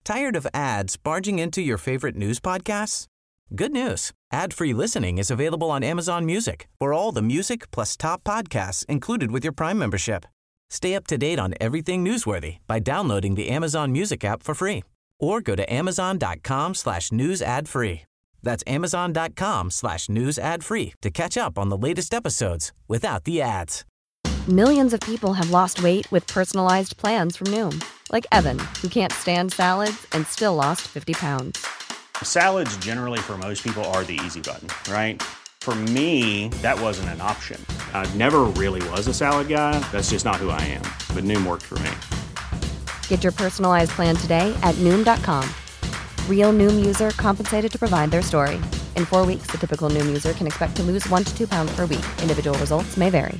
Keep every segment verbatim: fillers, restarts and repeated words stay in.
Tired of ads barging into your favorite news podcasts? Good news. Ad-free listening is available on Amazon Music for all the music plus top podcasts included with your Prime membership. Stay up to date on everything newsworthy by downloading the Amazon Music app for free or go to amazon.com slash news ad free. That's amazon.com slash news ad free to catch up on the latest episodes without the ads. Millions of people have lost weight with personalized plans from Noom. Like Evan, who can't stand salads and still lost fifty pounds. Salads generally for most people are the easy button, right? For me, that wasn't an option. I never really was a salad guy. That's just not who I am. But Noom worked for me. Get your personalized plan today at Noom dot com. Real Noom user compensated to provide their story. In four weeks, the typical Noom user can expect to lose one to two pounds per week. Individual results may vary.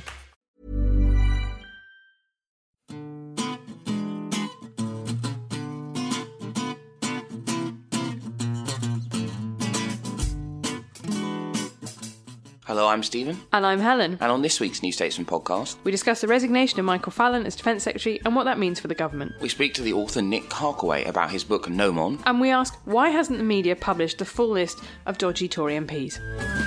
Hello, I'm Stephen. And I'm Helen. And on this week's New Statesman podcast, we discuss the resignation of Michael Fallon as Defence Secretary and what that means for the government. We speak to the author Nick Harkaway about his book Gnomon. And we ask, why hasn't the media published the full list of dodgy Tory M Ps?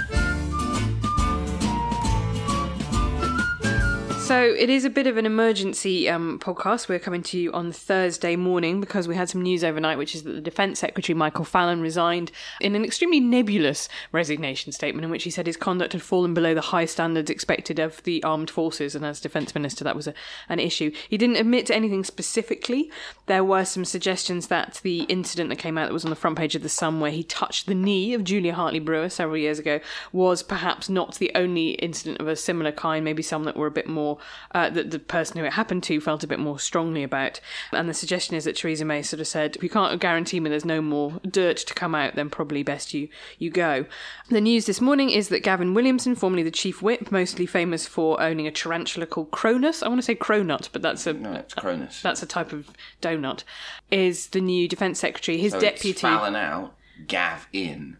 So it is a bit of an emergency um, podcast. We're coming to you on Thursday morning because we had some news overnight, which is that the Defence Secretary Michael Fallon resigned in an extremely nebulous resignation statement in which he said his conduct had fallen below the high standards expected of the armed forces, and as Defence Minister that was a, an issue. He didn't admit to anything specifically. There were some suggestions that the incident that came out that was on the front page of The Sun where he touched the knee of Julia Hartley-Brewer several years ago was perhaps not the only incident of a similar kind, maybe some that were a bit more Uh, that the person who it happened to felt a bit more strongly about. And the suggestion is that Theresa May sort of said, if you can't guarantee me there's no more dirt to come out, then probably best you, you go. The news this morning is that Gavin Williamson, formerly the Chief Whip, mostly famous for owning a tarantula called Cronus, I want to say Cronut, but that's a no, it's Cronus. That's a type of donut, is the new Defence Secretary. His so deputy... It's Fallon out, Gav in.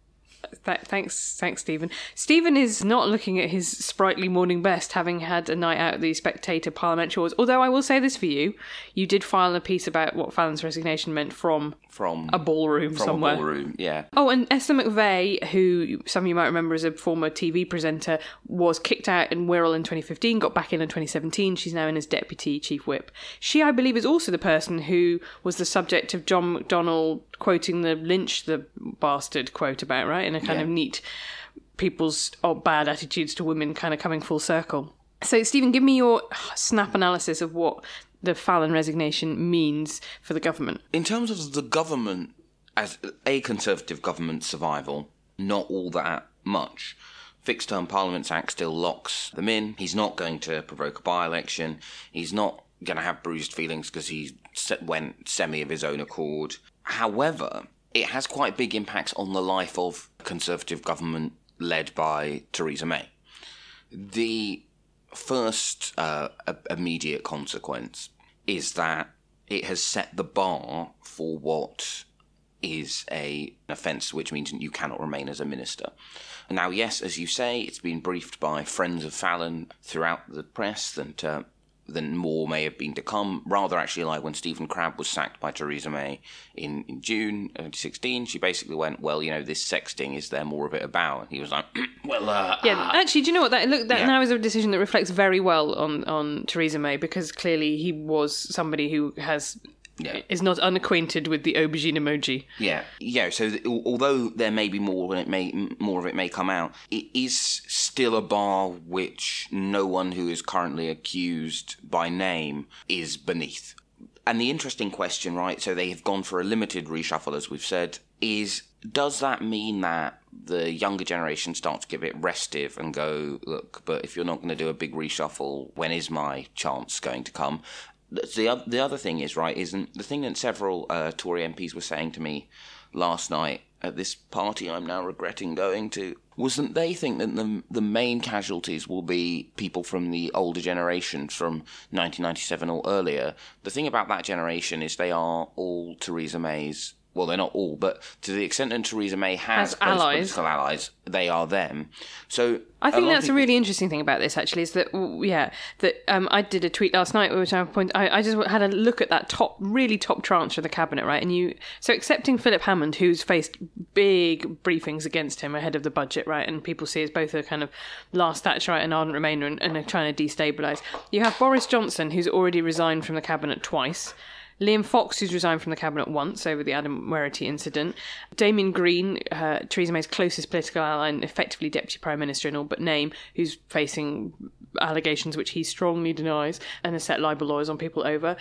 Th- thanks, thanks, Stephen. Stephen is not looking at his sprightly morning best, having had a night out at the Spectator Parliamentary Awards. Although I will say this for you, you did file a piece about what Fallon's resignation meant from from a ballroom from somewhere. a ballroom, yeah. Oh, and Esther McVeigh, who some of you might remember as a former T V presenter, was kicked out in Wirral in twenty fifteen, got back in in twenty seventeen. She's now in as Deputy Chief Whip. She, I believe, is also the person who was the subject of John McDonnell quoting the Lynch the bastard quote about, right? In a kind yeah. of neat people's oh, bad attitudes to women kind of coming full circle. So, Stephen, give me your snap analysis of what the Fallon resignation means for the government. In terms of the government, as a Conservative government survival, not all that much. Fixed Term Parliaments Act still locks them in. He's not going to provoke a by-election. He's not going to have bruised feelings because he went semi of his own accord. However, it has quite big impacts on the life of a Conservative government led by Theresa May. The first uh, immediate consequence is that it has set the bar for what is a, an offence, which means you cannot remain as a minister. Now, yes, as you say, it's been briefed by friends of Fallon throughout the press that uh, then more may have been to come. Rather, actually, like when Stephen Crabb was sacked by Theresa May in, in June twenty sixteen, she basically went, well, you know, this sexting, is there more of it about? And he was like, well, uh... Yeah, uh, actually, do you know what? That look, that yeah. now is a decision that reflects very well on, on Theresa May, because clearly he was somebody who has... Yeah. Is not unacquainted with the aubergine emoji. Yeah, yeah. So th- although there may be more, and it may more of it may come out, it is still a bar which no one who is currently accused by name is beneath. And the interesting question, right? So they have gone for a limited reshuffle, as we've said. Is does that mean that the younger generation start to get a bit restive and go, look, but if you're not going to do a big reshuffle, when is my chance going to come? The the other thing is, right, isn't the thing that several uh, Tory M Ps were saying to me last night at this party I'm now regretting going to, was that they think that the the main casualties will be people from the older generation from nineteen ninety-seven or earlier. The thing about that generation is they are all Theresa May's well, they're not all, but to the extent that Theresa May has, has allies. political allies, they are them. So I think a that's people... a really interesting thing about this, actually, is that, yeah, that um, I did a tweet last night, which I point, I, I just had a look at that top, really top tranche of the cabinet, right? And you, so accepting Philip Hammond, who's faced big briefings against him ahead of the budget, right? And people see as both a kind of last Thatcherite and ardent Remainer and, and are trying to destabilise. You have Boris Johnson, who's already resigned from the cabinet twice. Liam Fox, who's resigned from the cabinet once over the Adam Werrity incident. Damien Green, uh, Theresa May's closest political ally and effectively Deputy Prime Minister in all but name, who's facing allegations which he strongly denies and has set libel lawyers on people over.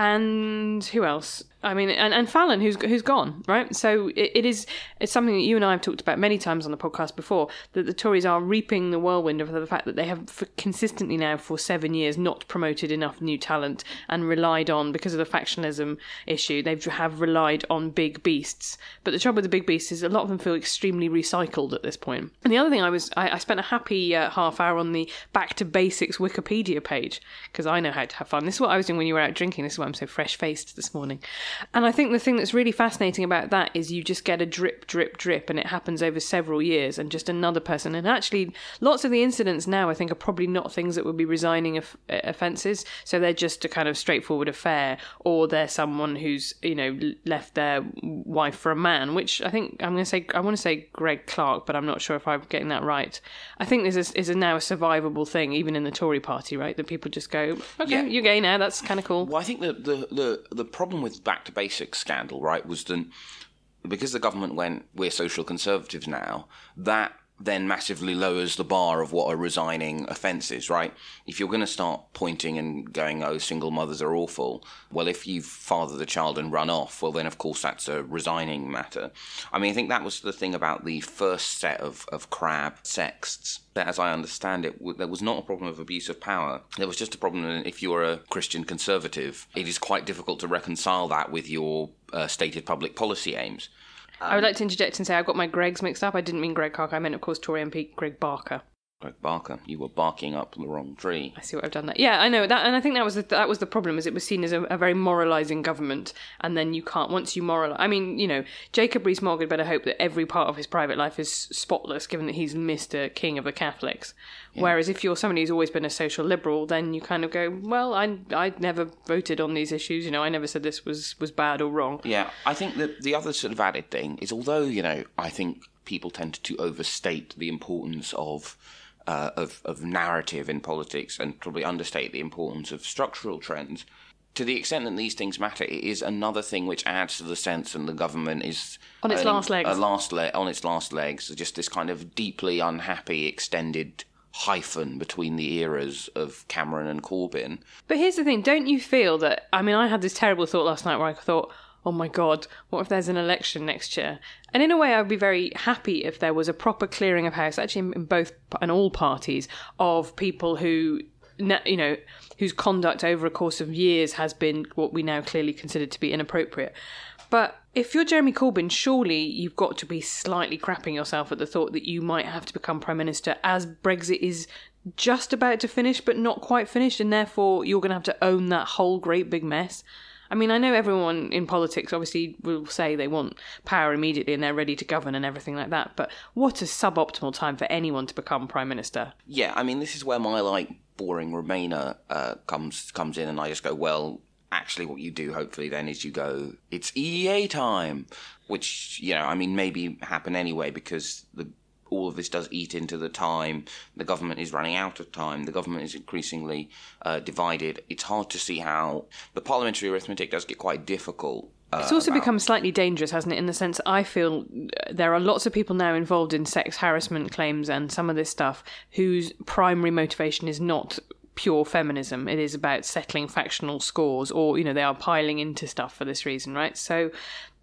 And who else? I mean, and, and Fallon, who's who's gone, right? So it, it is it's something that you and I have talked about many times on the podcast before, that the Tories are reaping the whirlwind of the fact that they have for consistently now for seven years not promoted enough new talent and relied on, because of the factionalism issue, they have relied on big beasts. But the trouble with the big beasts is a lot of them feel extremely recycled at this point. And the other thing I was, I, I spent a happy uh, half hour on the Back to Basics Wikipedia page, because I know how to have fun. This is what I was doing when you were out drinking. This is why I'm so fresh-faced this morning. And I think the thing that's really fascinating about that is you just get a drip, drip, drip, and it happens over several years, and just another person. And actually, lots of the incidents now, I think, are probably not things that would be resigning of, uh, offences. So they're just a kind of straightforward affair, or they're someone who's, you know, left their wife for a man, which I think, I'm going to say, I want to say Greg Clark, but I'm not sure if I'm getting that right. I think this is, is a now a survivable thing, even in the Tory party, right? That people just go, okay, yeah. You're gay now, that's kind of cool. Well, I think the, the, the, the problem with Back to Basics scandal, right, was that because the government went, we're social conservatives now, that then massively lowers the bar of what are resigning offences, right? If you're going to start pointing and going, oh, single mothers are awful, well, if you've fathered the child and run off, well, then, of course, that's a resigning matter. I mean, I think that was the thing about the first set of, of Crab sexts, that, as I understand it, there was not a problem of abuse of power. There was just a problem that if you're a Christian conservative, it is quite difficult to reconcile that with your uh, stated public policy aims. I would like to interject and say I got my Gregs mixed up. I didn't mean Greg Clark. I meant, of course, Tory M P Greg Barker. Greg Barker, you were barking up the wrong tree. I see what I've done there. Yeah, I know that, and I think that was the, that was the problem. Is it was seen as a, a very moralising government, and then you can't once you moralise. I mean, you know, Jacob Rees-Mogg had better hope that every part of his private life is spotless, given that he's Mister King of the Catholics. Yeah. Whereas if you're somebody who's always been a social liberal, then you kind of go, well, I I never voted on these issues. You know, I never said this was was bad or wrong. Yeah, I think that the other sort of added thing is, although, you know, I think people tend to overstate the importance of. Uh, of, of narrative in politics and probably understate the importance of structural trends. To the extent that these things matter, it is another thing which adds to the sense that the government is on its last legs. A last le- on its last legs, just this kind of deeply unhappy extended hyphen between the eras of Cameron and Corbyn. But here's the thing: don't you feel that? I mean, I had this terrible thought last night where I thought, oh my God, what if there's an election next year? And in a way, I'd be very happy if there was a proper clearing of house, actually in both and all parties, of people who, you know, whose conduct over a course of years has been what we now clearly consider to be inappropriate. But if you're Jeremy Corbyn, surely you've got to be slightly crapping yourself at the thought that you might have to become Prime Minister as Brexit is just about to finish, but not quite finished, and therefore you're going to have to own that whole great big mess. I mean, I know everyone in politics obviously will say they want power immediately and they're ready to govern and everything like that, but what a suboptimal time for anyone to become Prime Minister. Yeah, I mean, this is where my, like, boring Remainer uh, comes comes in, and I just go, well, actually what you do, hopefully, then, is you go, it's E E A time, which, you know, I mean, maybe happen anyway, because the all of this does eat into the time. The government is running out of time. The government is increasingly uh, divided. It's hard to see how the parliamentary arithmetic does get quite difficult. Uh, it's also about... become slightly dangerous, hasn't it, in the sense I feel there are lots of people now involved in sex harassment claims and some of this stuff whose primary motivation is not pure feminism. It is about settling factional scores, or, you know, they are piling into stuff for this reason, right? So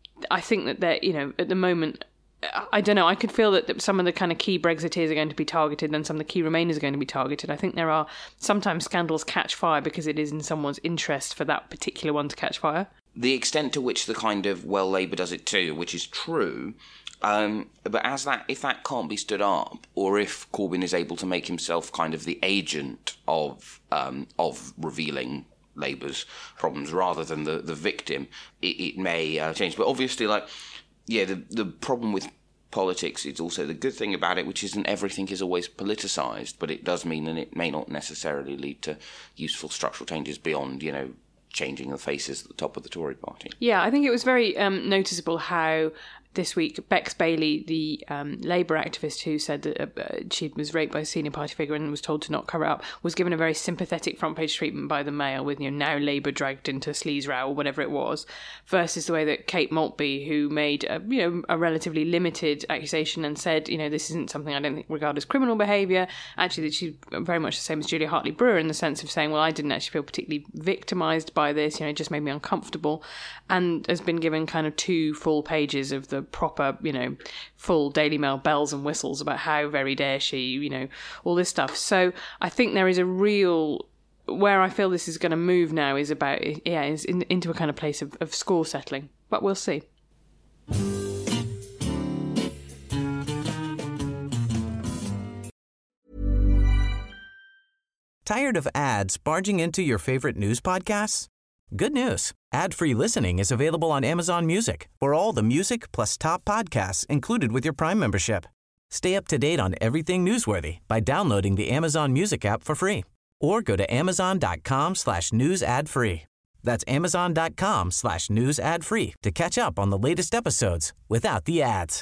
I think that they're, you know, at the moment, I don't know, I could feel that some of the kind of key Brexiteers are going to be targeted and some of the key Remainers are going to be targeted. I think there are sometimes scandals catch fire because it is in someone's interest for that particular one to catch fire. The extent to which the kind of, well, Labour does it too, which is true, um, but as that, if that can't be stood up, or if Corbyn is able to make himself kind of the agent of um, of revealing Labour's problems rather than the, the victim, it, it may uh, change. But obviously, like, yeah, the the problem with politics is also the good thing about it, which isn't everything is always politicised, but it does mean that it may not necessarily lead to useful structural changes beyond, you know, changing the faces at the top of the Tory party. Yeah, I think it was very um, noticeable how this week Bex Bailey, the um, Labour activist who said that uh, she was raped by a senior party figure and was told to not cover it up, was given a very sympathetic front page treatment by the Mail with, you know, now Labour dragged into sleaze row or whatever it was, versus the way that Kate Maltby, who made a, you know, a relatively limited accusation and said, you know, this isn't something I don't think regard as criminal behaviour. Actually, that she's very much the same as Julia Hartley-Brewer in the sense of saying, well, I didn't actually feel particularly victimised by this, you know, it just made me uncomfortable, and has been given kind of two full pages of the proper, you know, full Daily Mail bells and whistles about how very dare she, you know, all this stuff. So I think there is a real, where I feel this is going to move now is about, yeah, is in, into a kind of place of, of score settling. But we'll see. Tired of ads barging into your favorite news podcasts? Good news. Ad-free listening is available on Amazon Music for all the music plus top podcasts included with your Prime membership. Stay up to date on everything newsworthy by downloading the Amazon Music app for free or go to amazon.com slash news ad free. That's amazon.com slash news ad free to catch up on the latest episodes without the ads.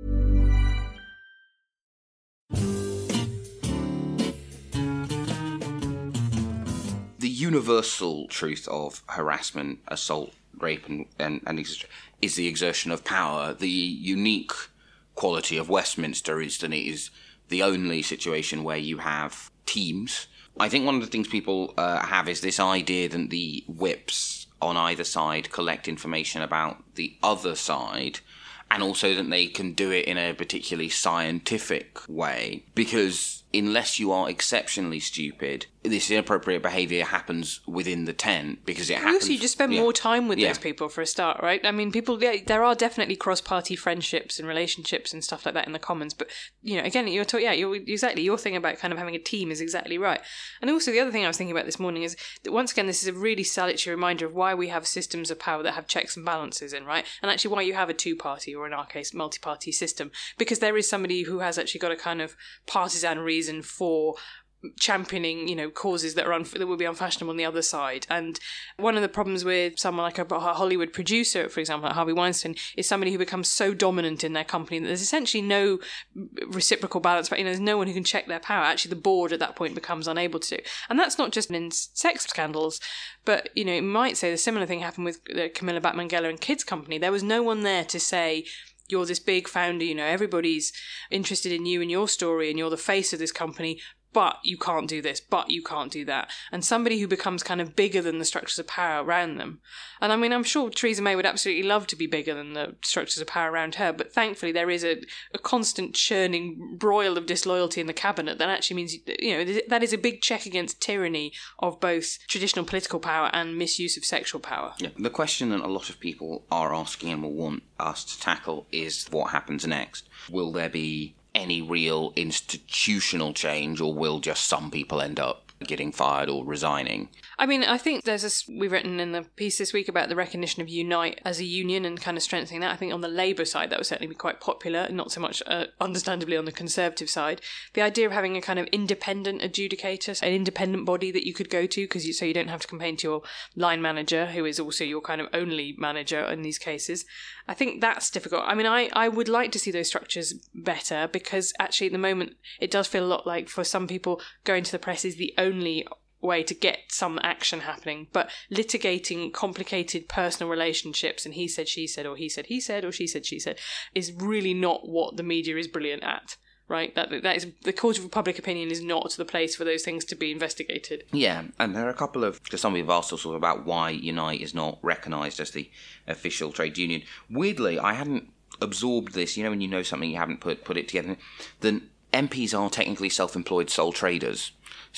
The universal truth of harassment, assault, rape, and, and, and is the exertion of power. The unique quality of Westminster is that it is the only situation where you have teams. I think one of the things people uh, have is this idea that the whips on either side collect information about the other side, and also that they can do it in a particularly scientific way, because unless you are exceptionally stupid, this inappropriate behaviour happens within the tent, because it happens... Also, you just spend yeah. more time with yeah. those people for a start, right? I mean, people, yeah, there are definitely cross-party friendships and relationships and stuff like that in the Commons, but, you know, again, you're talking, yeah, you're, exactly, your thing about kind of having a team is exactly right. And also, the other thing I was thinking about this morning is that, once again, this is a really salutary reminder of why we have systems of power that have checks and balances in, right? And actually why you have a two-party, or in our case, multi-party system, because there is somebody who has actually got a kind of partisan reason for championing, you know, causes that are unf- that would be unfashionable on the other side. And one of the problems with someone like a, a Hollywood producer, for example, like Harvey Weinstein, is somebody who becomes so dominant in their company that there's essentially no reciprocal balance, but, you know, there's no one who can check their power. Actually, the board at that point becomes unable to. And that's not just in sex scandals, but, you know, you might say the similar thing happened with the Camilla Batman-Geller and Kids Company. There was no one there to say, you're this big founder, you know, everybody's interested in you and your story, and you're the face of this company, but you can't do this, but you can't do that. And somebody who becomes kind of bigger than the structures of power around them. And I mean, I'm sure Theresa May would absolutely love to be bigger than the structures of power around her, but thankfully there is a, a constant churning broil of disloyalty in the cabinet that actually means, you know, that is a big check against tyranny of both traditional political power and misuse of sexual power. Yeah. The question that a lot of people are asking and will want us to tackle is what happens next. Will there be any real institutional change, or will just some people end up getting fired or resigning? I mean, I think there's a, we've written in the piece this week about the recognition of Unite as a union and kind of strengthening that. I think on the Labour side, that would certainly be quite popular, not so much, uh, understandably, on the Conservative side. The idea of having a kind of independent adjudicator, an independent body that you could go to, because you, so you don't have to complain to your line manager, who is also your kind of only manager in these cases. I think that's difficult. I mean, I, I would like to see those structures better, because actually at the moment it does feel a lot like, for some people, going to the press is the only way to get some action happening, but litigating complicated personal relationships and he said, she said, or he said, he said, or she said, she said, is really not what the media is brilliant at, right? That that is, the court of public opinion is not the place for those things to be investigated. Yeah, and there are a couple of, because some people have asked us about why Unite is not recognised as the official trade union. Weirdly, I hadn't absorbed this, you know, when you know something, you haven't put, put it together, then M Ps are technically self-employed sole traders,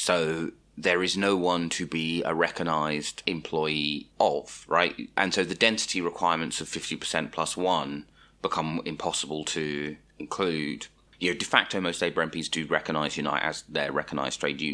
so there is no one to be a recognised employee of, right? And so the density requirements of fifty percent plus one become impossible to include. You know, de facto, most Labour M Ps do recognise Unite as their recognised trade union.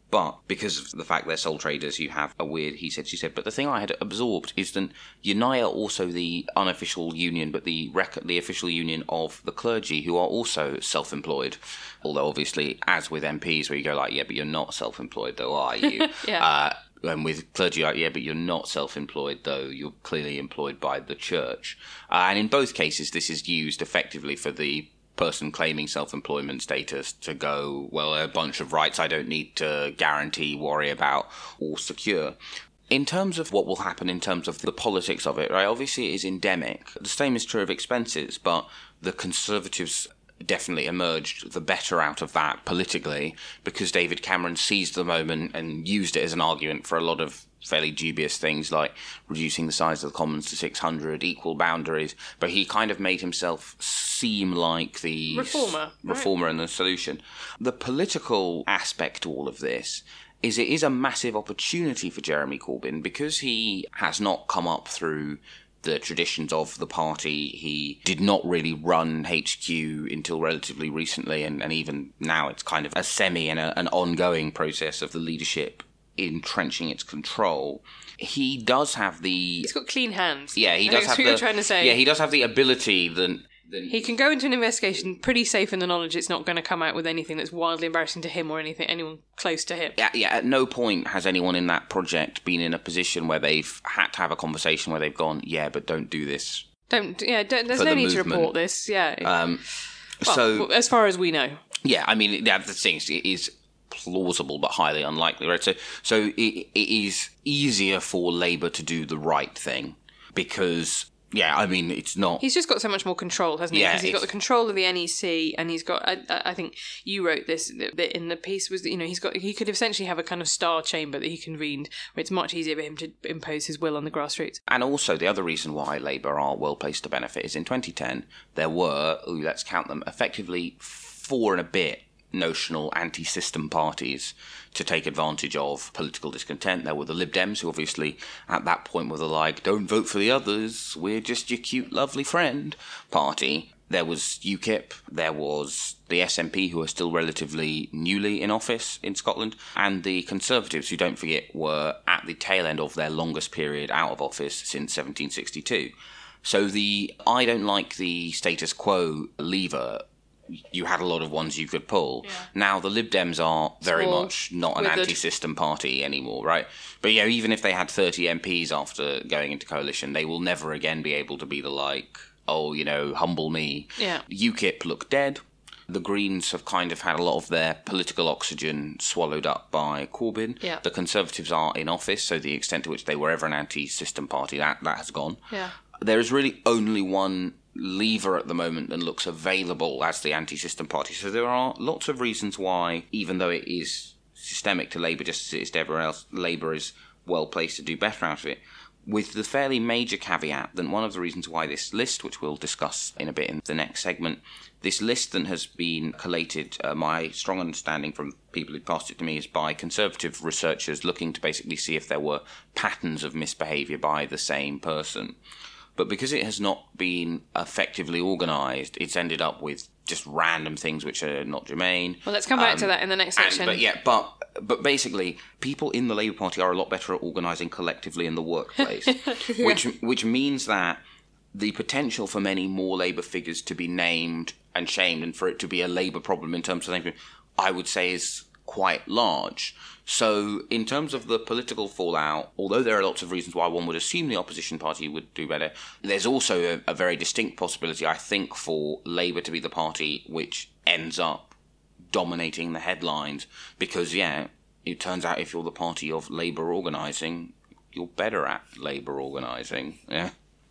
But because of the fact they're sole traders, you have a weird he said, she said. But the thing I had absorbed is that Unai are also the unofficial union, but the rec- the official union of the clergy, who are also self-employed. Although obviously, as with M Ps, where you go like, yeah, but you're not self-employed though, are you? yeah. Uh, and with clergy, like, yeah, but you're not self-employed, though you're clearly employed by the church. Uh, and in both cases, this is used effectively for the person claiming self-employment status to go, well, a bunch of rights I don't need to guarantee, worry about, or secure. In terms of what will happen in terms of the politics of it, right, obviously it is endemic. The same is true of expenses, but the Conservatives definitely emerged the better out of that politically because David Cameron seized the moment and used it as an argument for a lot of fairly dubious things like reducing the size of the Commons to six hundred, equal boundaries, but he kind of made himself seem like the reformer, reformer right? and the solution. The political aspect to all of this is it is a massive opportunity for Jeremy Corbyn because he has not come up through the traditions of the party. He did not really run H Q until relatively recently, and, and even now it's kind of a semi and a, an ongoing process of the leadership entrenching its control. He does have the... He's got clean hands. Yeah, he I does think have that's what the... you're trying to say. Yeah, he does have the ability that... that he can go into an investigation pretty safe in the knowledge it's not going to come out with anything that's wildly embarrassing to him or anything anyone close to him. Yeah, yeah, at no point has anyone in that project been in a position where they've had to have a conversation where they've gone, yeah, but don't do this. Don't, yeah, don't, there's For no the need to movement. report this, yeah. Um, well, so... as far as we know. Yeah, I mean, yeah, the thing is, it is plausible but highly unlikely, right? So, so it, it is easier for Labour to do the right thing because, yeah, I mean, it's not... He's just got so much more control, hasn't he? Yeah, Because he's got it's- the control of the N E C, and he's got. I, I think you wrote this that in the piece was that, you know, he's got. He could essentially have a kind of star chamber that he convened, where it's much easier for him to impose his will on the grassroots. And also, the other reason why Labour are well placed to benefit is in twenty ten there were, ooh, let's count them, effectively four and a bit notional anti-system parties to take advantage of political discontent. There were the Lib Dems, who obviously at that point were the like, don't vote for the others, we're just your cute, lovely friend party. There was UKIP, there was the S N P, who are still relatively newly in office in Scotland, and the Conservatives, who, don't forget, were at the tail end of their longest period out of office since seventeen sixty-two. So the I don't like the status quo lever, you had a lot of ones you could pull. Yeah. Now, the Lib Dems are very Small, much not an withered. anti-system party anymore, right? But, yeah, even if they had thirty M Ps after going into coalition, they will never again be able to be the like, oh, you know, humble me. Yeah. UKIP look dead. The Greens have kind of had a lot of their political oxygen swallowed up by Corbyn. Yeah. The Conservatives are in office, so the extent to which they were ever an anti-system party, that, that has gone. Yeah. There is really only one lever at the moment that looks available as the anti-system party. So there are lots of reasons why, even though it is systemic to Labour just as it is to everyone else, Labour is well placed to do better out of it. With the fairly major caveat that one of the reasons why this list, which we'll discuss in a bit in the next segment, this list that has been collated, uh, my strong understanding from people who passed it to me, is by Conservative researchers looking to basically see if there were patterns of misbehaviour by the same person. But because it has not been effectively organised, it's ended up with just random things which are not germane. Well, let's come back um, to that in the next section. And, but yeah, but but basically, people in the Labour Party are a lot better at organising collectively in the workplace, yeah. which which means that the potential for many more Labour figures to be named and shamed, and for it to be a Labour problem in terms of things, I would say is quite large. So in terms of the political fallout, although there are lots of reasons why one would assume the opposition party would do better, there's also a, a very distinct possibility, I think, for Labour to be the party which ends up dominating the headlines. Because, yeah, it turns out if you're the party of Labour organising, you're better at Labour organising, yeah.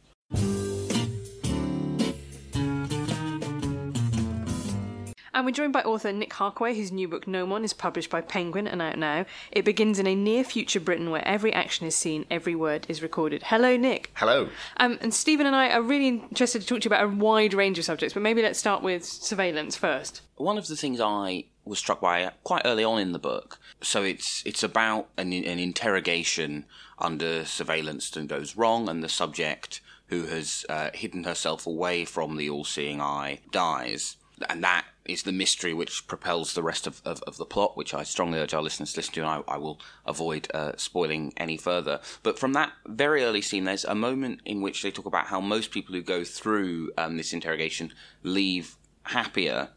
And we're joined by author Nick Harkaway, whose new book, Nomon, is published by Penguin and out now. It begins in a near-future Britain where every action is seen, every word is recorded. Hello, Nick. Hello. Um, and Stephen and I are really interested to talk to you about a wide range of subjects, but maybe let's start with surveillance first. One of the things I was struck by quite early on in the book, so it's it's about an, an interrogation under surveillance that goes wrong, and the subject, who has uh, hidden herself away from the all-seeing eye, dies. And that is the mystery which propels the rest of, of, of the plot, which I strongly urge our listeners to listen to, and I, I will avoid uh, spoiling any further. But from that very early scene, there's a moment in which they talk about how most people who go through um, this interrogation leave happier.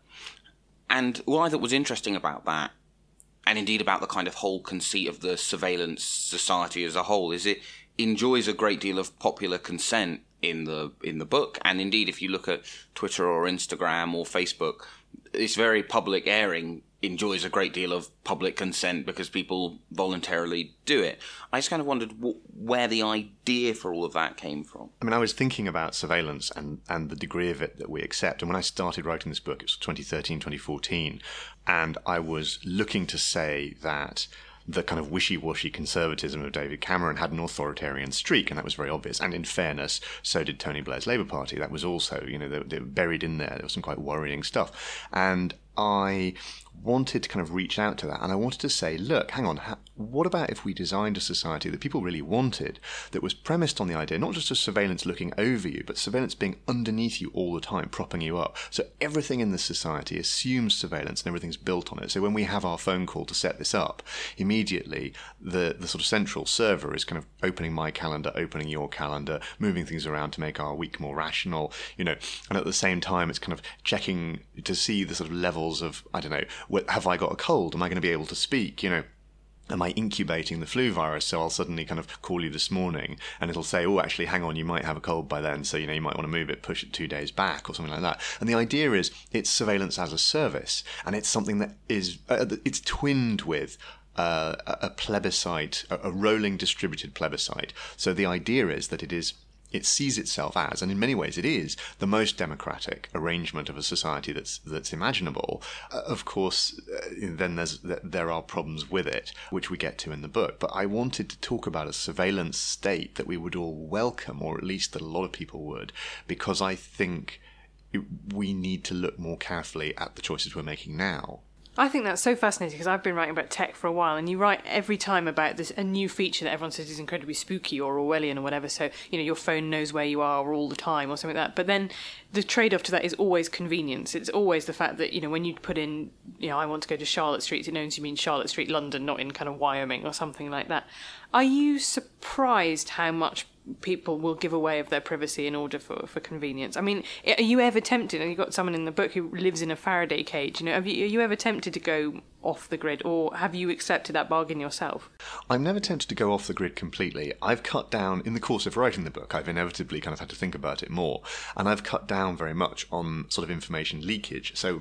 And what I thought was interesting about that, and indeed about the kind of whole conceit of the surveillance society as a whole, is it enjoys a great deal of popular consent in the in the book. And indeed, if you look at Twitter or Instagram or Facebook, this very public airing enjoys a great deal of public consent because people voluntarily do it. I just kind of wondered w- where the idea for all of that came from. I mean, I was thinking about surveillance and, and the degree of it that we accept. And when I started writing this book, it was twenty thirteen, twenty fourteen, and I was looking to say that the kind of wishy-washy conservatism of David Cameron had an authoritarian streak, and that was very obvious. And in fairness, so did Tony Blair's Labour Party. That was also, you know, they, they were buried in there. There was some quite worrying stuff. And I wanted to kind of reach out to that, and I wanted to say, look, hang on, ha- what about if we designed a society that people really wanted, that was premised on the idea not just of surveillance looking over you, but surveillance being underneath you all the time, propping you up. So everything in this society assumes surveillance and everything's built on it. So when we have our phone call to set this up, immediately the, the sort of central server is kind of opening my calendar, opening your calendar, moving things around to make our week more rational, you know, and at the same time it's kind of checking to see the sort of levels of, I don't know, have I got a cold? Am I going to be able to speak? You know, am I incubating the flu virus? So I'll suddenly kind of call you this morning and it'll say, oh, actually, hang on, you might have a cold by then. So, you know, you might want to move it, push it two days back or something like that. And the idea is it's surveillance as a service. And it's something that is, uh, it's twinned with uh, a plebiscite, a rolling distributed plebiscite. So the idea is that it is It sees itself as, and in many ways it is, the most democratic arrangement of a society that's that's imaginable. Uh, of course, uh, then there's there are problems with it, which we get to in the book. But I wanted to talk about a surveillance state that we would all welcome, or at least that a lot of people would, because I think we need to look more carefully at the choices we're making now. I think that's so fascinating because I've been writing about tech for a while, and you write every time about this a new feature that everyone says is incredibly spooky or Orwellian or whatever. So, you know, your phone knows where you are all the time or something like that. But then the trade-off to that is always convenience. It's always the fact that, you know, when you put in, you know, I want to go to Charlotte Street, it knows you mean Charlotte Street, London, not in kind of Wyoming or something like that. Are you surprised how much people will give away of their privacy in order for, for convenience? I mean, are you ever tempted, and you've got someone in the book who lives in a Faraday cage, you know, have you, are you ever tempted to go off the grid, or have you accepted that bargain yourself? I'm never tempted to go off the grid completely. I've cut down, in the course of writing the book, I've inevitably kind of had to think about it more, and I've cut down very much on sort of information leakage. So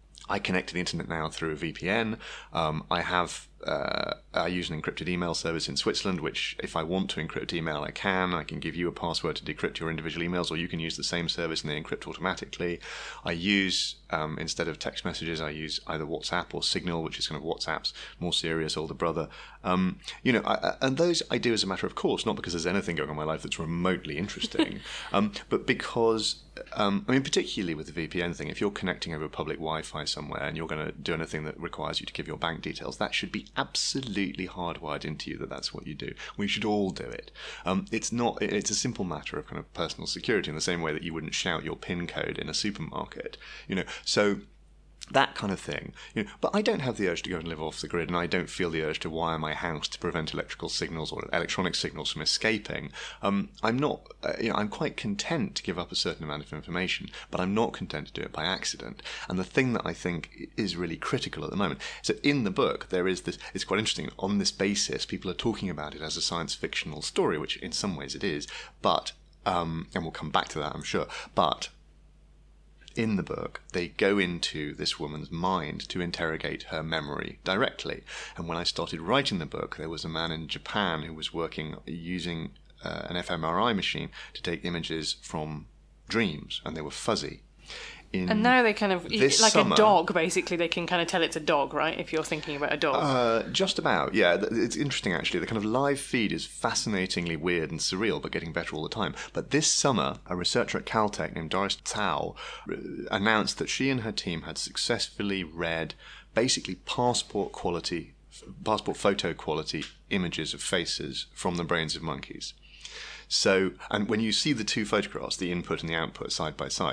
I connect to the internet now through a V P N. Um, I have uh, I use an encrypted email service in Switzerland, which if I want to encrypt email, I can. I can give you a password to decrypt your individual emails, or you can use the same service and they encrypt automatically. I use, um, instead of text messages, I use either WhatsApp or Signal, which is kind of WhatsApp's more serious older brother. Um, you know, I, and those I do as a matter of course, not because there's anything going on in my life that's remotely interesting, um, but because, um, I mean, particularly with the V P N thing, if you're connecting over public Wi-Fi somewhere and you're going to do anything that requires you to give your bank details, that should be absolutely hardwired into you that that's what you do. We should all do it. Um, it's not. It's a simple matter of kind of personal security in the same way that you wouldn't shout your PIN code in a supermarket. You know, so that kind of thing. You know, but I don't have the urge to go and live off the grid, and I don't feel the urge to wire my house to prevent electrical signals or electronic signals from escaping. Um, I'm not. Uh, you know, I'm quite content to give up a certain amount of information, but I'm not content to do it by accident. And the thing that I think is really critical at the moment. So in the book, there is this. It's quite interesting. On this basis, people are talking about it as a science fictional story, which in some ways it is. But um, and we'll come back to that, I'm sure. But in the book, they go into this woman's mind to interrogate her memory directly. And when I started writing the book, there was a man in Japan who was working using uh, an fMRI machine to take images from dreams, and they were fuzzy. In and now they kind of, like summer, a dog, basically, they can kind of tell it's a dog, right? If you're thinking about a dog. Uh, just about, yeah. It's interesting, actually. The kind of live feed is fascinatingly weird and surreal, but getting better all the time. But this summer, a researcher at Caltech named Doris Tsao announced that she and her team had successfully read basically passport quality, passport photo quality images of faces from the brains of monkeys. So, and when you see the two photographs, the input and the output side by side,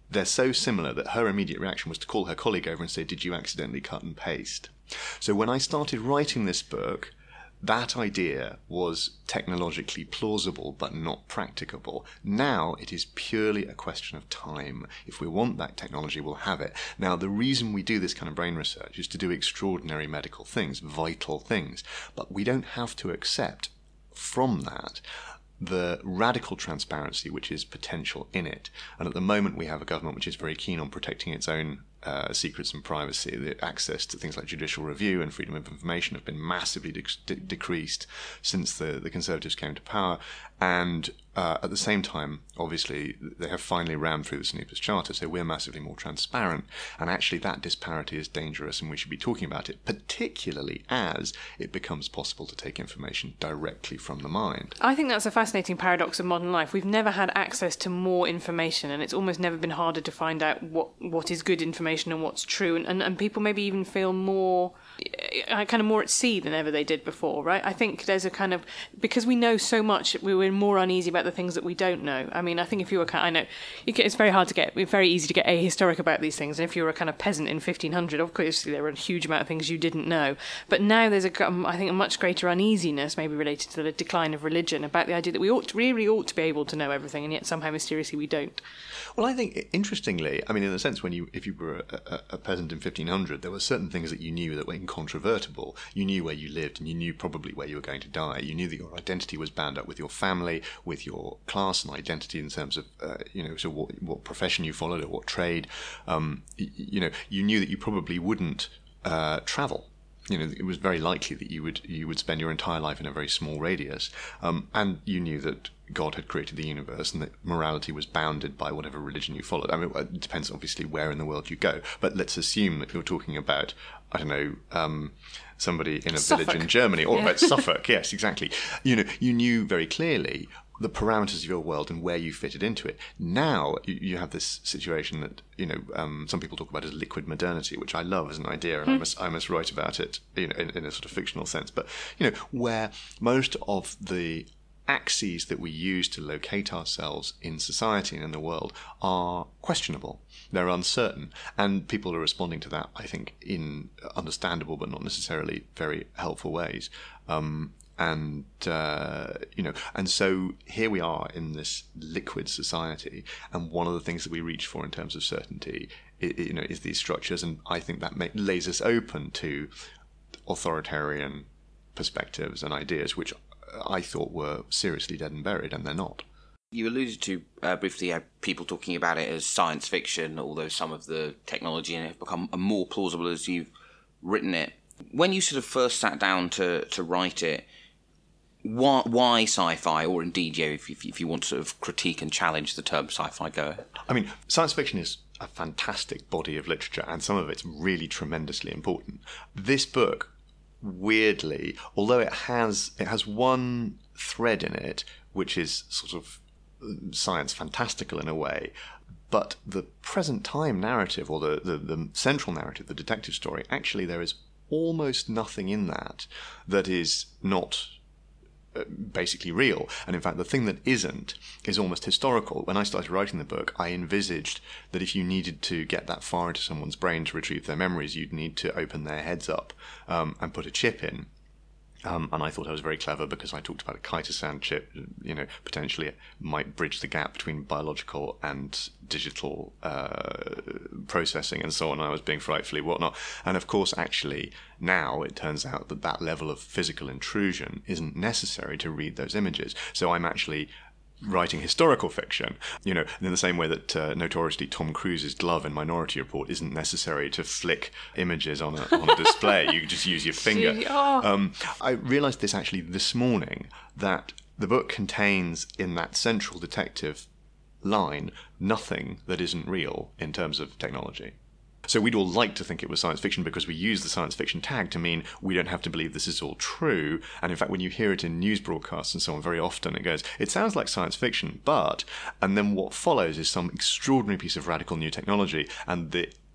they're so similar that her immediate reaction was to call her colleague over and say, did you accidentally cut and paste? So when I started writing this book, that idea was technologically plausible but not practicable. Now it is purely a question of time. If we want that technology, we'll have it. Now, the reason we do this kind of brain research is to do extraordinary medical things, vital things. But we don't have to accept from that the radical transparency which is potential in it. And at the moment we have a government which is very keen on protecting its own uh, secrets and privacy. The access to things like judicial review and freedom of information have been massively de- de- decreased since the, the Conservatives came to power. And uh, at the same time, obviously, they have finally rammed through the Snoopers Charter, so we're massively more transparent. And actually that disparity is dangerous, and we should be talking about it, particularly as it becomes possible to take information directly from the mind. I think that's a fascinating paradox of modern life. We've never had access to more information, and it's almost never been harder to find out what, what is good information and what's true. And, and, and people maybe even feel more, uh, kind of more at sea than ever they did before, right? I think there's a kind of, because we know so much, we were more uneasy about the things that we don't know. I mean, I think if you were kind of, I know, you get, it's very hard to get, it's very easy to get ahistoric about these things. And if you were a kind of peasant in fifteen hundred, obviously there were a huge amount of things you didn't know. But now there's, a, um, I think, a much greater uneasiness, maybe related to the decline of religion, about the idea that we ought to, really ought to be able to know everything, and yet somehow mysteriously we don't. Well, I think, interestingly, I mean, in the sense when you, if you were a, a, a peasant in fifteen hundred, there were certain things that you knew that were incontrovertible. You knew where you lived, and you knew probably where you were going to die. You knew that your identity was bound up with your family, with your class and identity in terms of, uh, you know, so what, what profession you followed or what trade. Um, you, you know, you knew that you probably wouldn't uh, travel. You know, it was very likely that you would you would spend your entire life in a very small radius, um, and you knew that God had created the universe and that morality was bounded by whatever religion you followed. I mean, it depends obviously where in the world you go, but let's assume that you're talking about, I don't know, um, somebody in a Suffolk. village in Germany, or Yeah. about Suffolk. Yes, exactly. You know, you knew very clearly the parameters of your world and where you fitted into it. Now you, you have this situation that, you know, um, some people talk about as liquid modernity, which I love as an idea, and mm. I must I must write about it, you know, in, in a sort of fictional sense. But, you know, where most of the axes that we use to locate ourselves in society and in the world are questionable. They're uncertain, and people are responding to that, I think, in understandable but not necessarily very helpful ways. Um, And, uh, you know, and so here we are in this liquid society, and one of the things that we reach for in terms of certainty, it, you know, is these structures, and I think that may, lays us open to authoritarian perspectives and ideas, which I thought were seriously dead and buried, and they're not. You alluded to uh, briefly uh, people talking about it as science fiction, although some of the technology in it have become more plausible as you've written it. When you sort of first sat down to, to write it, Why, why sci-fi, or indeed, yeah, if, if, if you want to sort of critique and challenge the term sci-fi, go ahead. I mean, science fiction is a fantastic body of literature, and some of it's really tremendously important. This book, weirdly, although it has it has one thread in it, which is sort of science fantastical in a way, but the present time narrative, or the, the, the central narrative, the detective story, actually there is almost nothing in that that is not basically real. And in fact, the thing that isn't is almost historical. When I started writing the book, I envisaged that if you needed to get that far into someone's brain to retrieve their memories, you'd need to open their heads up um, and put a chip in. Um, and I thought I was very clever because I talked about a chitosan chip, you know, potentially it might bridge the gap between biological and digital uh, processing and so on. I was being frightfully whatnot. And of course, actually, now it turns out that that level of physical intrusion isn't necessary to read those images. So I'm actually writing historical fiction, you know, in the same way that uh, notoriously Tom Cruise's glove in Minority Report isn't necessary to flick images on a, on a display. You just use your finger. Oh. Um, I realised this actually this morning, that the book contains in that central detective line nothing that isn't real in terms of technology. So we'd all like to think it was science fiction because we use the science fiction tag to mean we don't have to believe this is all true. And in fact, when you hear it in news broadcasts and so on, very often it goes, it sounds like science fiction, but, and then what follows is some extraordinary piece of radical new technology, and the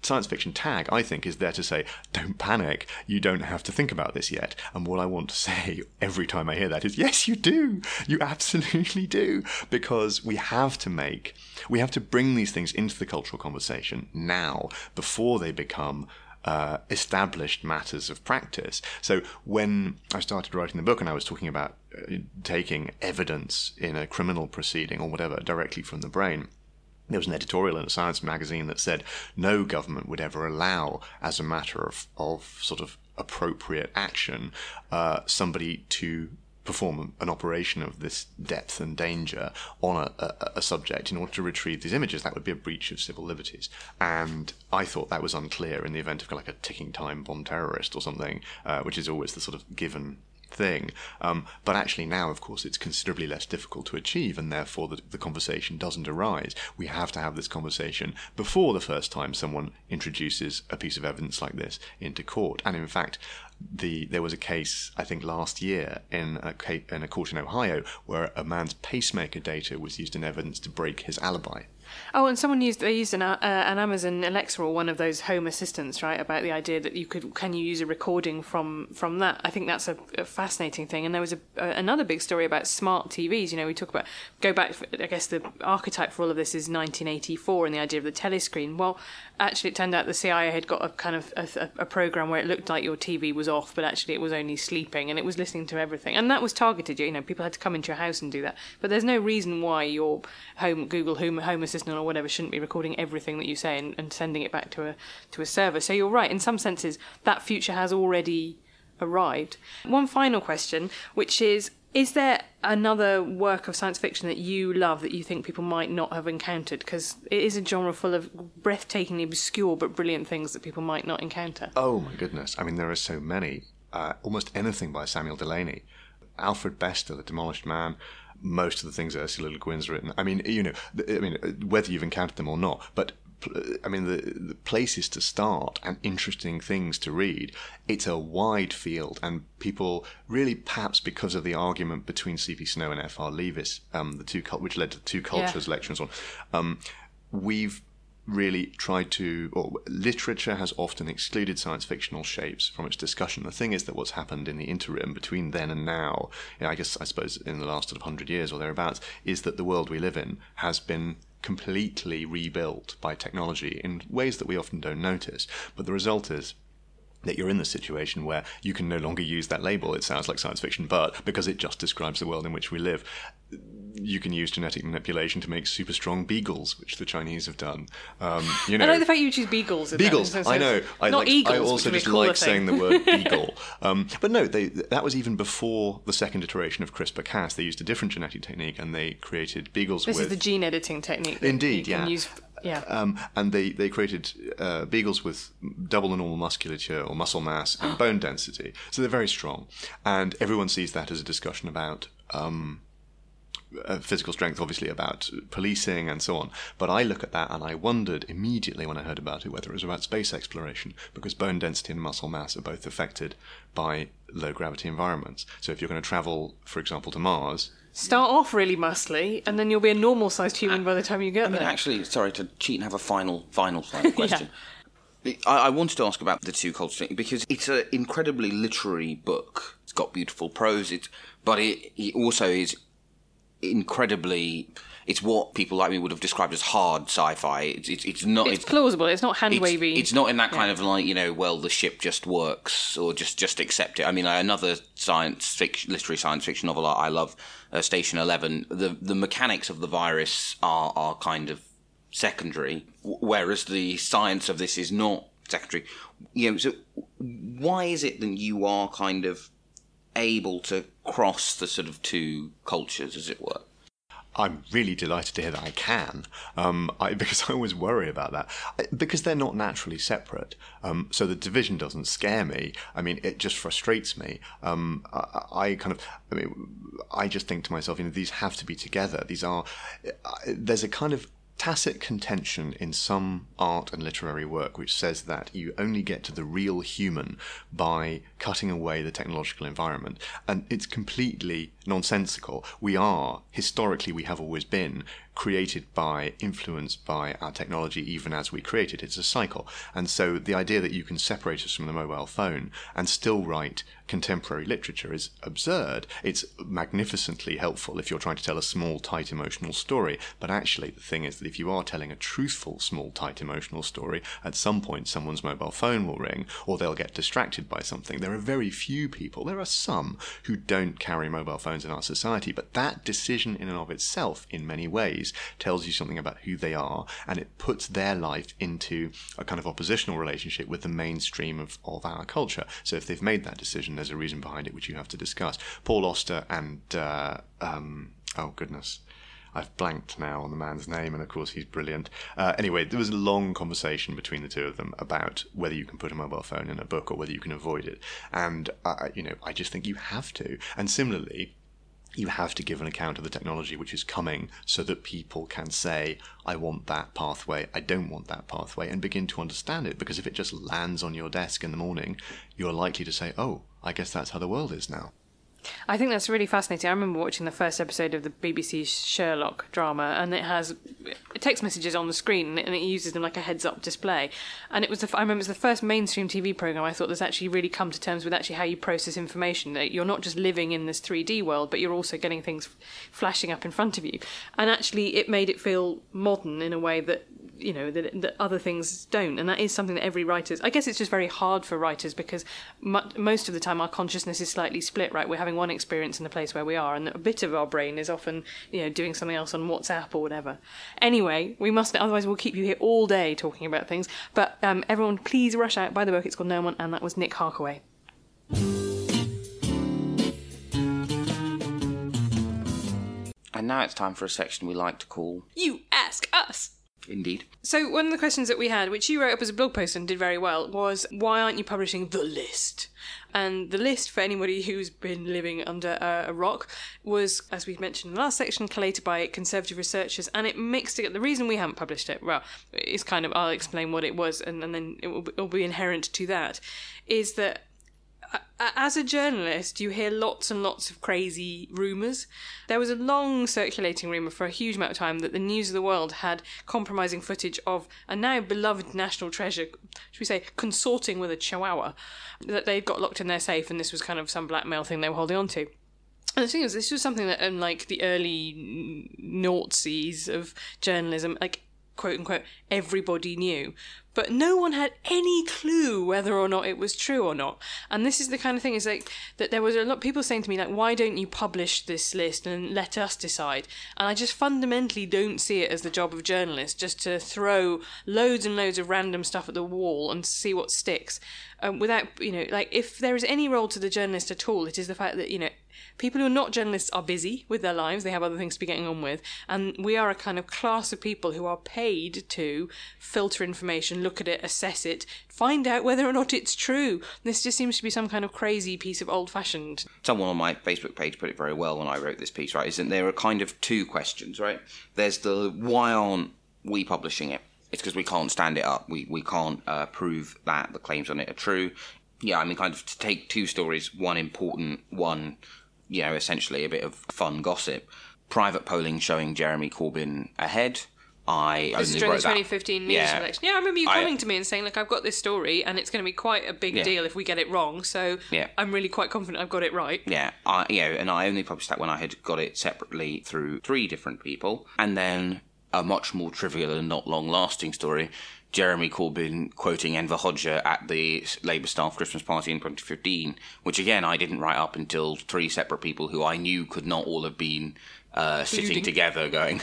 science fiction tag, I think, is there to say, don't panic, you don't have to think about this yet. And what I want to say every time I hear that is, yes, you do. You absolutely do. Because we have to make, we have to bring these things into the cultural conversation now, before they become uh, established matters of practice. So when I started writing the book and I was talking about uh, taking evidence in a criminal proceeding or whatever directly from the brain, there was an editorial in a science magazine that said no government would ever allow, as a matter of, of sort of appropriate action, uh, somebody to perform an operation of this depth and danger on a, a, a subject in order to retrieve these images. That would be a breach of civil liberties. And I thought that was unclear in the event of like a ticking time bomb terrorist or something, uh, which is always the sort of given thing. Um, but actually now, of course, it's considerably less difficult to achieve, and therefore the, the conversation doesn't arise. We have to have this conversation before the first time someone introduces a piece of evidence like this into court. And in fact, the there was a case, I think last year, in a, in a court in Ohio where a man's pacemaker data was used in evidence to break his alibi. Oh, and someone used they used an uh, an Amazon Alexa or one of those home assistants, right? About the idea that you could can you use a recording from from that? I think that's a, a fascinating thing. And there was a, a, another big story about smart T Vs. You know, we talk about go back. I guess the archetype for all of this is nineteen eighty-four and the idea of the telescreen. Well, actually, it turned out the C I A had got a kind of a, a program where it looked like your T V was off, but actually it was only sleeping and it was listening to everything. And that was targeted. You know, people had to come into your house and do that. But there's no reason why your home Google Home Home Assistant or whatever shouldn't be recording everything that you say and, and sending it back to a to a server. So you're right, in some senses that future has already arrived. One final question, which is is there another work of science fiction that you love that you think people might not have encountered? Because it is a genre full of breathtakingly obscure but brilliant things that people might not encounter. Oh my goodness, I mean there are so many. Uh, almost anything by Samuel Delany. Alfred Bester, The Demolished Man, most of the things Ursula Le Guin's written. I mean, you know, I mean, whether you've encountered them or not, but I mean, the, the places to start and interesting things to read, it's a wide field, and people really, perhaps because of the argument between C P Snow and F R Leavis, um, the two which led to the Two Cultures yeah. lecture and so on, um, we've really tried to, or literature has often excluded science fictional shapes from its discussion. The thing is that what's happened in the interim between then and now, you know, I guess I suppose in the last sort of hundred years or thereabouts, is that the world we live in has been completely rebuilt by technology in ways that we often don't notice. But the result is that you're in the situation where you can no longer use that label. It sounds like science fiction, but because it just describes the world in which we live, you can use genetic manipulation to make super strong beagles, which the Chinese have done. Um, you know, I like the fact you choose beagles. Beagles, that, so I know. I not like, eagles. I also just like saying the word beagle. Um, but no, they, that was even before the second iteration of CRISPR Cas. They used a different genetic technique and they created beagles this with... This is the gene editing technique. That Indeed, you can yeah. Use, yeah. Um, and they, they created uh, beagles with double the normal musculature or muscle mass and bone density. So they're very strong. And everyone sees that as a discussion about... Um, Uh, physical strength, obviously, about policing and so on. But I look at that and I wondered immediately when I heard about it whether it was about space exploration, because bone density and muscle mass are both affected by low gravity environments. So if you're going to travel, for example, to Mars... Start off really muscly, and then you'll be a normal-sized human by the time you get I mean, there. actually, sorry to cheat and have a final, final, final question. yeah. I, I wanted to ask about the Two Cultures thing, because it's an incredibly literary book. It's got beautiful prose, it's, but it, it also is incredibly, it's what people like me would have described as hard sci-fi. It's it's, it's not. It's, it's plausible. It's not hand wavy. It's, it's not in that kind yeah. of like, you know, well, the ship just works or just just accept it. I mean, another science fiction, literary science fiction novel I love, uh, Station Eleven. The the mechanics of the virus are are kind of secondary, whereas the science of this is not secondary. You know, so why is it that you are kind of able to cross the sort of two cultures, as it were? I'm really delighted to hear that I can, um, I, because I always worry about that, I, because they're not naturally separate. Um, so the division doesn't scare me. I mean, it just frustrates me. Um, I, I kind of, I mean, I just think to myself, you know, these have to be together. These are, uh, there's a kind of tacit contention in some art and literary work which says that you only get to the real human by cutting away the technological environment. And it's completely nonsensical. We are, historically we have always been, created by, influenced by our technology even as we create it. It's a cycle. And so the idea that you can separate us from the mobile phone and still write contemporary literature is absurd. It's magnificently helpful if you're trying to tell a small, tight, emotional story. But actually, the thing is that if you are telling a truthful, small, tight, emotional story, at some point someone's mobile phone will ring or they'll get distracted by something. There are very few people, there are some, who don't carry mobile phones in our society, but that decision in and of itself, in many ways, tells you something about who they are, and it puts their life into a kind of oppositional relationship with the mainstream of, of our culture. So if they've made that decision, there's a reason behind it which you have to discuss. Paul Auster and, uh, um, oh goodness, I've blanked now on the man's name, and of course he's brilliant. Uh, anyway, there was a long conversation between the two of them about whether you can put a mobile phone in a book or whether you can avoid it. And, uh, you know, I just think you have to. And similarly, you have to give an account of the technology which is coming so that people can say, I want that pathway, I don't want that pathway, and begin to understand it. Because if it just lands on your desk in the morning, you're likely to say, oh, I guess that's how the world is now. I think that's really fascinating. I remember watching the first episode of the B B C Sherlock drama, and it has text messages on the screen, and it uses them like a heads-up display. And it was, the, I remember, it was the first mainstream T V program I thought that's actually really come to terms with actually how you process information. That you're not just living in this three D world, but you're also getting things flashing up in front of you. And actually, it made it feel modern in a way that, you know, that, that other things don't. And that is something that every writer's... I guess it's just very hard for writers because mu- most of the time our consciousness is slightly split, right? We're having one experience in the place where we are, and a bit of our brain is often, you know, doing something else on WhatsApp or whatever. Anyway, we must... Otherwise we'll keep you here all day talking about things. But um, everyone, please rush out, buy the book. It's called No One, and that was Nick Harkaway. And now it's time for a section we like to call... You Ask Us! Indeed. So one of the questions that we had, which you wrote up as a blog post and did very well, was why aren't you publishing The List? And The List, for anybody who's been living under a, a rock, was, as we mentioned in the last section, collated by conservative researchers, and it mixed together. The reason we haven't published it, well, it's kind of, I'll explain what it was, and, and then it will, it will be inherent to that, is that as a journalist, you hear lots and lots of crazy rumours. There was a long circulating rumour for a huge amount of time that the News of the World had compromising footage of a now beloved national treasure, should we say, consorting with a chihuahua, that they'd got locked in their safe, and this was kind of some blackmail thing they were holding on to. And the thing is, this was something that in like the early noughties of journalism, like, quote unquote, everybody knew. But no one had any clue whether or not it was true or not. And this is the kind of thing, is like that there was a lot of people saying to me, like, why don't you publish this list and let us decide? And I just fundamentally don't see it as the job of journalists just to throw loads and loads of random stuff at the wall and see what sticks. Um, without, you know, like, if there is any role to the journalist at all, it is the fact that, you know, people who are not journalists are busy with their lives. They have other things to be getting on with. And we are a kind of class of people who are paid to filter information, look at it, assess it, find out whether or not it's true. This just seems to be some kind of crazy piece of old-fashioned... Someone on my Facebook page put it very well when I wrote this piece, right? Isn't there are kind of two questions, right? There's the, why aren't we publishing it? It's because we can't stand it up. We, we can't uh, prove that the claims on it are true. Yeah, I mean, kind of to take two stories, one important, one... you know, essentially a bit of fun gossip. Private polling showing Jeremy Corbyn ahead. I this only is during wrote the twenty fifteen that. news yeah. election. Yeah, I remember you coming I, to me and saying, look, I've got this story and it's going to be quite a big yeah. deal if we get it wrong, so yeah. I'm really quite confident I've got it right. Yeah, I, you know, and I only published that when I had got it separately through three different people. And then a much more trivial and not long-lasting story, Jeremy Corbyn quoting Enver Hoxha at the Labour staff Christmas party in twenty fifteen, which again I didn't write up until three separate people who I knew could not all have been uh, sitting together going,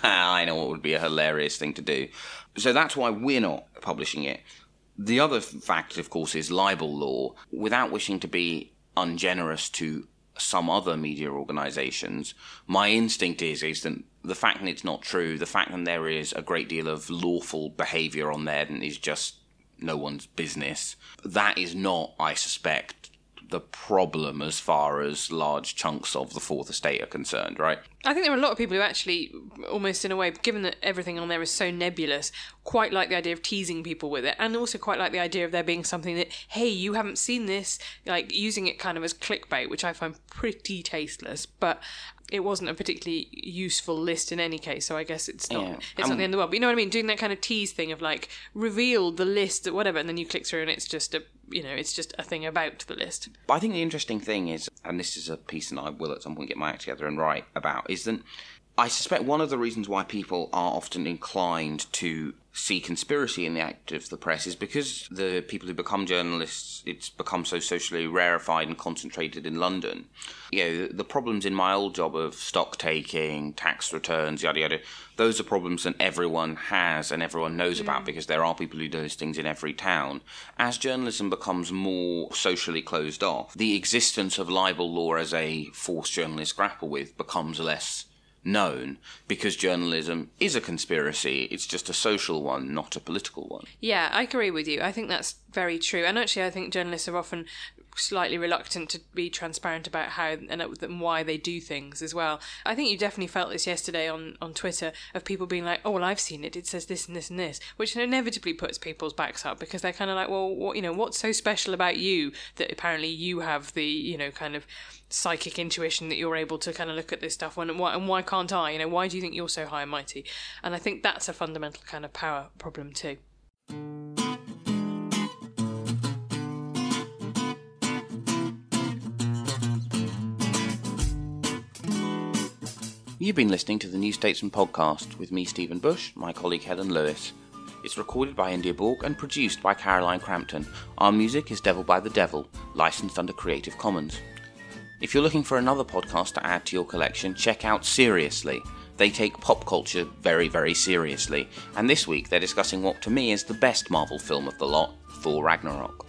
I know what would be a hilarious thing to do. So that's why we're not publishing it. The other fact, of course, is libel law. Without wishing to be ungenerous to some other media organisations, my instinct is is that the fact that it's not true, the fact that there is a great deal of lawful behaviour on there and is just no one's business, that is not, I suspect, the problem as far as large chunks of the Fourth Estate are concerned, right? I think there are a lot of people who actually, almost in a way, given that everything on there is so nebulous, quite like the idea of teasing people with it, and also quite like the idea of there being something that, hey, you haven't seen this, like using it kind of as clickbait, which I find pretty tasteless. But it wasn't a particularly useful list in any case, so I guess it's not Yeah. it's Um, not the end of the world. But you know what I mean? Doing that kind of tease thing of like reveal the list or whatever, and then you click through and it's just a you know it's just a thing about the list. But I think the interesting thing is, and this is a piece that I will at some point get my act together and write about, is that I suspect one of the reasons why people are often inclined to see conspiracy in the act of the press is because the people who become journalists, it's become so socially rarefied and concentrated in London. You know, the problems in my old job of stock taking, tax returns, yada yada, those are problems that everyone has and everyone knows mm. about because there are people who do those things in every town. As journalism becomes more socially closed off, the existence of libel law as a force journalists grapple with becomes less known because journalism is a conspiracy. It's just a social one, not a political one. Yeah, I agree with you. I think that's very true. And actually, I think journalists are often slightly reluctant to be transparent about how and why they do things as well. I think you definitely felt this yesterday on, on Twitter of people being like, oh, well, I've seen it. It says this and this and this, which inevitably puts people's backs up because they're kind of like, well, what, you know, what's so special about you that apparently you have the, you know, kind of psychic intuition that you're able to kind of look at this stuff when, and why, and why can't I? You know, why do you think you're so high and mighty? And I think that's a fundamental kind of power problem too. You've been listening to the New Statesman podcast with me, Stephen Bush, my colleague Helen Lewis. It's recorded by India Borg and produced by Caroline Crampton. Our music is Devil by the Devil, licensed under Creative Commons. If you're looking for another podcast to add to your collection, check out Seriously. They take pop culture very, very seriously. And this week they're discussing what to me is the best Marvel film of the lot, Thor Ragnarok.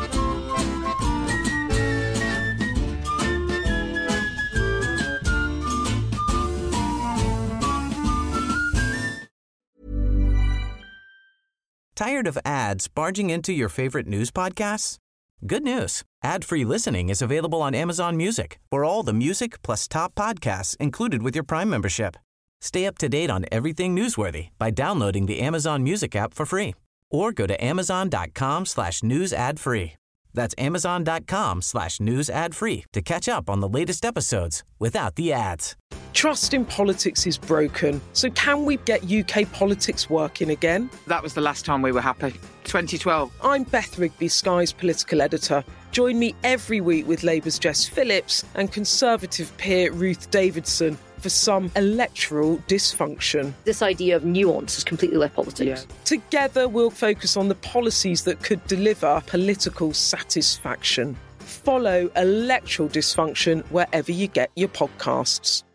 Tired of ads barging into your favorite news podcasts? Good news. Ad-free listening is available on Amazon Music for all the music plus top podcasts included with your Prime membership. Stay up to date on everything newsworthy by downloading the Amazon Music app for free or go to amazon.com slash news ad free. That's amazon.com slash news ad free to catch up on the latest episodes without the ads. Trust in politics is broken, so can we get U K politics working again? That was the last time we were happy. twenty twelve. I'm Beth Rigby, Sky's political editor. Join me every week with Labour's Jess Phillips and Conservative peer Ruth Davidson for some electoral dysfunction. This idea of nuance is completely left politics. Yeah. Together we'll focus on the policies that could deliver political satisfaction. Follow Electoral Dysfunction wherever you get your podcasts.